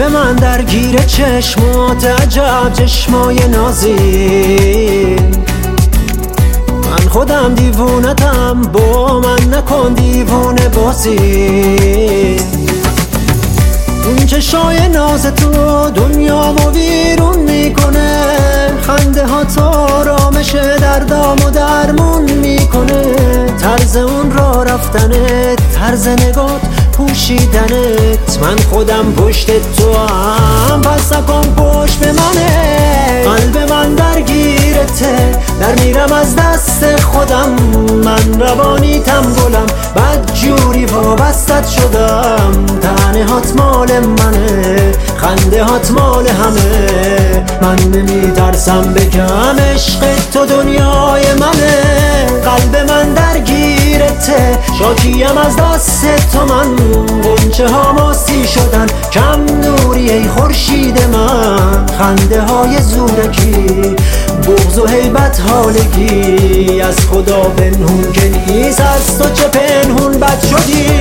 من درگیر چشمات عجب چشمای نازین، من خودم دیوونتم با من نکن دیوونه بازی. اون چشای ناز تو دنیامو ویرون میکنه، خنده ها تو آرامش دردامو درمون میکنه. طرز اون را رفتنت، طرز نگات پوشیدنت، من خودم پشت تو هم پس نکن پشت به منه. قلب من درگیرته، در میرم از دست خودم، من روانیتم گلم بد جوری وابستت شدم. تنه هات مال منه، خنده هات مال همه، من نمیترسم بگم عشق تو دنیای منه. قلب من درگیرته، شاکیم از دست تو من، غنچه ها ماسی شدن کم نوری ای خورشید من. خنده های زورکی، بغض و هیبت حالگی، از خدا پنهون که نیست، از تو چه پنهون بد شدی.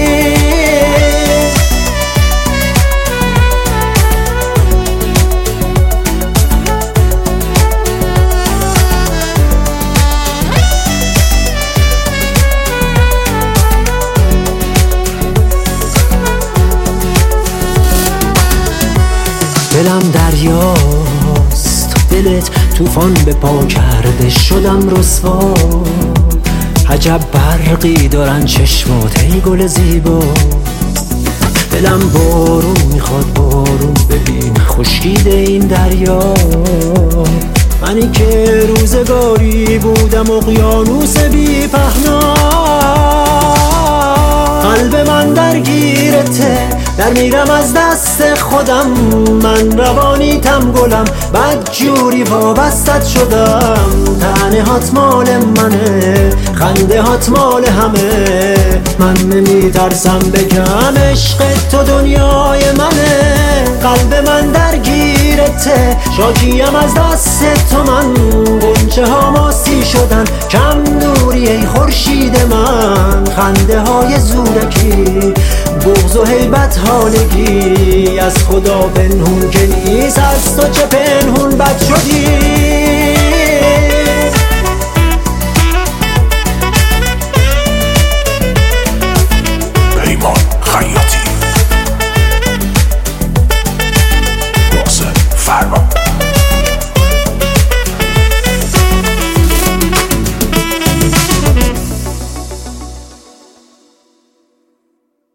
دلم دریاست، دلت طوفان به پا کرده، شدم رسوا. عجب برقی دارن چشمات ای گل زیبا. دلم بارون میخواد بارون، ببین خشکیده این دریا. منی که روزگاری بودم اقیانوس بی پهنا. قلب من درگیرته، در میرم از دست خودم، من روانیتم گلم بد جوری وابستت شدم. تنه هات مال منه، خنده هات مال همه، من نمیترسم بگم عشق تو دنیای منه. قلب من درگیرته، شاکیم از دست تو من، غنچه ها ماسی شدن کم نوری ای خورشید من. خنده های زورکی، بغض و هیبت حالگی، از خدا پنهون که نیست، از تو چه پنهون بد شدی.